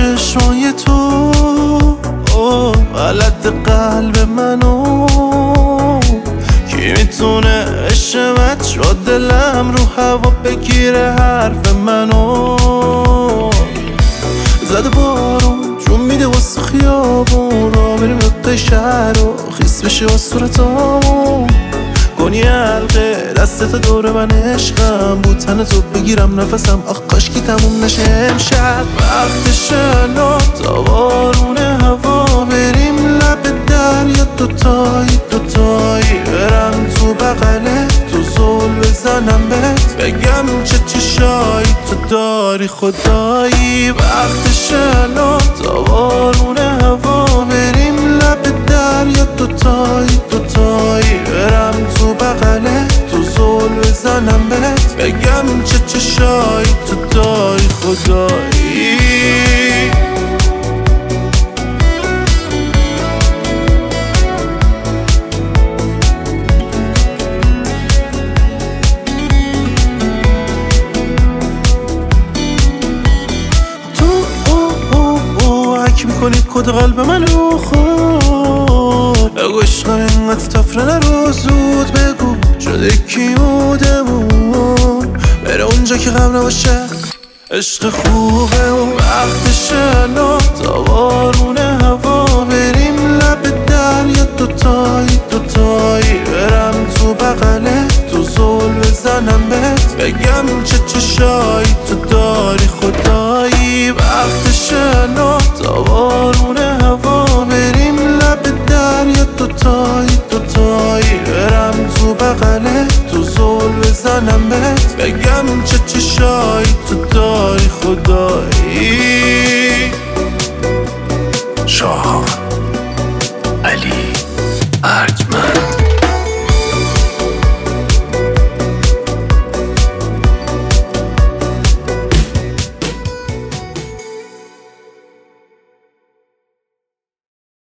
چشمای تو غلط قلب منو، کی میتونه عشقت شد دلم رو هوا بگیره حرف منو. زده بارون جون میده واسه خیابون، را بریم نقطه شهر و خیس بشه و صورتامون. کنی حلقه دستت دور من، عشقم بود تن تو بگیرم نفسم، آخ کاش کی تموم نشه امشب. وقت شنا تا بارون هوا بریم لب دریا، دوتایی برم تو بغلت، تو زل بزنم بهت، بگم چه چشایی تو داری خدایی. وقت شنا تا بارون هوا بریم لب دریا، دوتایی برم تو بغلت، تو زل بزنم بهت، بگم چه چشایی تو داری خدایی. میکنی کد قلب منو خود، بگو عشقم اینقدر تفره نرو، زود بگو شده کی بودمون، بره اونجا که غم نباشه عشق خوبه. و وقت شنا تا بارون هوا بریم لب دریا، دوتایی برم تو بغلت، تو زل بزنم بهت، بگم چه چشایی تو داری خدایی. وقت شنا تا بارون هوا بریم لب دریا، دوتایی برم تو بغلت، تو زل بزنم بهت، بگم چه چشایی تو داری خدایی. شاهان